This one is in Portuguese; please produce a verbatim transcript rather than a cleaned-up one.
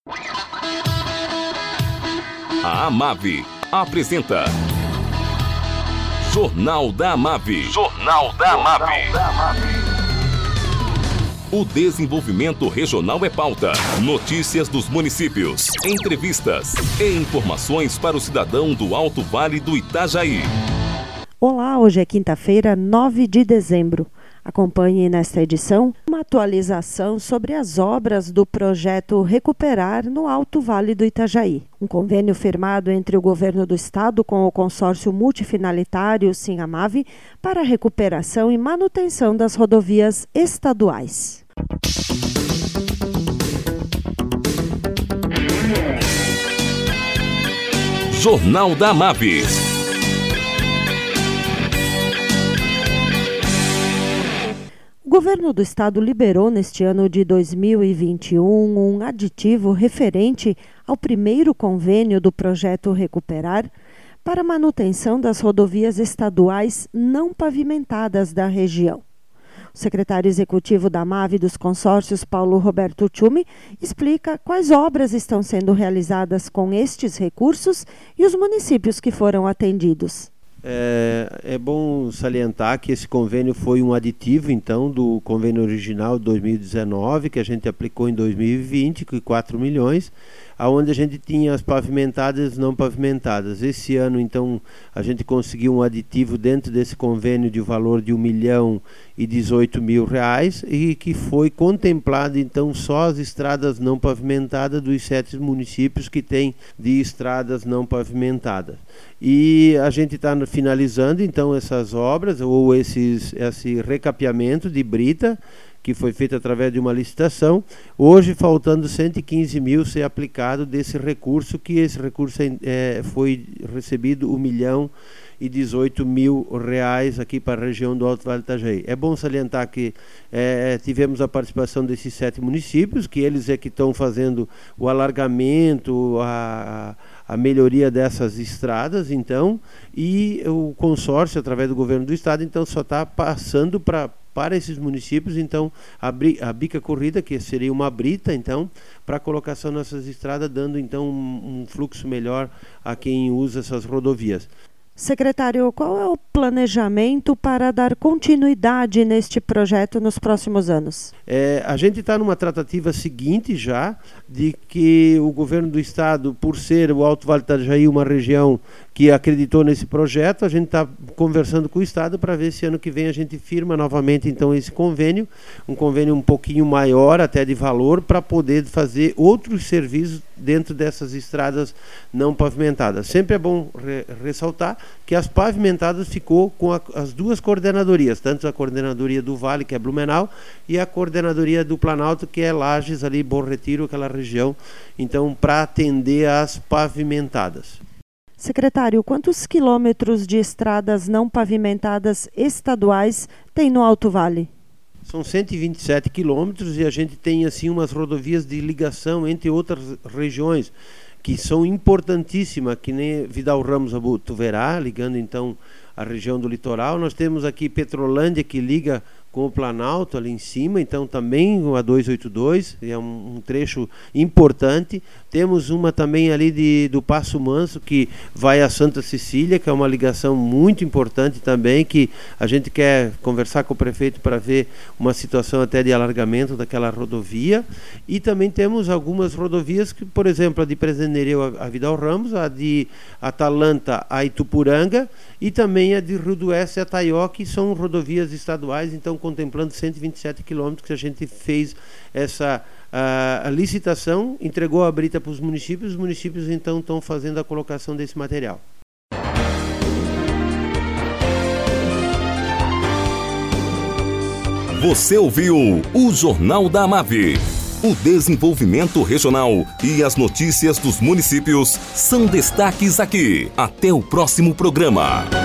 A Amave apresenta Jornal da Amave. Jornal da Amave. O desenvolvimento regional é pauta. Notícias dos municípios, entrevistas e informações para o cidadão do Alto Vale do Itajaí. Olá, hoje é quinta-feira, nove de dezembro. Acompanhe nesta edição uma atualização sobre as obras do projeto Recuperar no Alto Vale do Itajaí. Um convênio firmado entre o governo do estado com o consórcio multifinalitário Sim-Amave para a recuperação e manutenção das rodovias estaduais. Jornal da Amave. O governo do estado liberou neste ano de dois mil e vinte e um um aditivo referente ao primeiro convênio do projeto Recuperar para manutenção das rodovias estaduais não pavimentadas da região. O secretário executivo da Amave dos consórcios, Paulo Roberto Tchumi, explica quais obras estão sendo realizadas com estes recursos e os municípios que foram atendidos. É, é bom salientar que esse convênio foi um aditivo, então, do convênio original de dois mil e dezenove, que a gente aplicou em dois mil e vinte, com quatro milhões, aonde a gente tinha as pavimentadas e não pavimentadas. Esse ano, então, a gente conseguiu um aditivo dentro desse convênio de valor de um milhão e dezoito mil reais e que foi contemplado, então, só as estradas não pavimentadas dos sete municípios que têm de estradas não pavimentadas. E a gente está finalizando, então, essas obras, ou esses, esse recapeamento de brita, que foi feito através de uma licitação, hoje faltando cento e quinze mil ser aplicado desse recurso, que esse recurso é, foi recebido um milhão e dezoito mil reais aqui para a região do Alto Vale do Itajaí. É bom salientar que é, tivemos a participação desses sete municípios, que eles é que estão fazendo o alargamento, a, a melhoria dessas estradas, então, e o consórcio, através do governo do estado, então, só está passando para para esses municípios, então, a, a bica corrida, que seria uma brita, então, para a colocação nessas estradas, dando, então, um, um fluxo melhor a quem usa essas rodovias. Secretário, qual é o planejamento para dar continuidade neste projeto nos próximos anos? É, a gente está numa tratativa seguinte já, de que o governo do estado, por ser o Alto Vale do Itajaí uma região que acreditou nesse projeto, a gente está conversando com o estado para ver se ano que vem a gente firma novamente então esse convênio, um convênio um pouquinho maior até de valor, para poder fazer outros serviços dentro dessas estradas não pavimentadas. Sempre é bom re- ressaltar que as pavimentadas ficou com a, as duas coordenadorias, tanto a coordenadoria do Vale, que é Blumenau, e a coordenadoria do Planalto, que é Lages, ali, Bom Retiro, aquela região, então, para atender às pavimentadas. Secretário, quantos quilômetros de estradas não pavimentadas estaduais tem no Alto Vale? São cento e vinte e sete quilômetros e a gente tem assim umas rodovias de ligação entre outras regiões que são importantíssimas, que nem Vidal Ramos a Botuverá, ligando então a região do litoral. Nós temos aqui Petrolândia, que liga com o Planalto ali em cima, então também a duzentos e oitenta e dois, é um, um trecho importante. Temos uma também ali de, do Passo Manso, que vai a Santa Cecília, que é uma ligação muito importante também, que a gente quer conversar com o prefeito para ver uma situação até de alargamento daquela rodovia. E também temos algumas rodovias, que, por exemplo, a de Presendereu a Vidal Ramos, a de Atalanta a Itupuranga, e também a de Rio do Oeste a Taió, que são rodovias estaduais, então contemplando cento e vinte e sete quilômetros, que a gente fez essa a, a licitação, entregou a brita para os municípios, os municípios então estão fazendo a colocação desse material. Você ouviu o Jornal da Amave. O desenvolvimento regional e as notícias dos municípios são destaques aqui. Até o próximo programa.